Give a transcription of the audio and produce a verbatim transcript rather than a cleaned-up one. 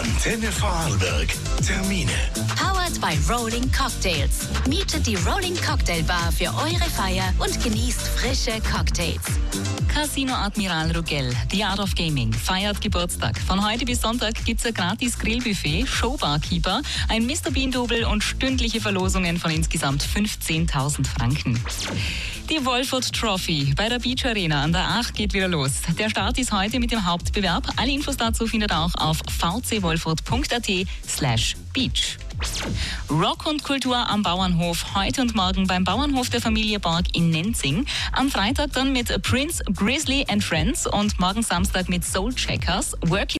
Antenne Vorarlberg. Termine. Powered by Rolling Cocktails. Mietet die Rolling Cocktail Bar für eure Feier und genießt frische Cocktails. Casino Admiral Rugell, The Art of Gaming, feiert Geburtstag. Von heute bis Sonntag gibt's ein gratis Grillbuffet, Showbarkeeper, ein Mister Bean-Double und stündliche Verlosungen von insgesamt fünfzehntausend Franken. Die Wolford Trophy bei der Beach Arena an der Aach geht wieder los. Der Start ist heute mit dem Hauptbewerb. Alle Infos dazu findet ihr auch auf v c wolford punkt a t slash beach. Rock und Kultur am Bauernhof, heute und morgen beim Bauernhof der Familie Borg in Nenzing. Am Freitag dann mit Prince, Grizzly and Friends und morgen Samstag mit Soul Checkers. Working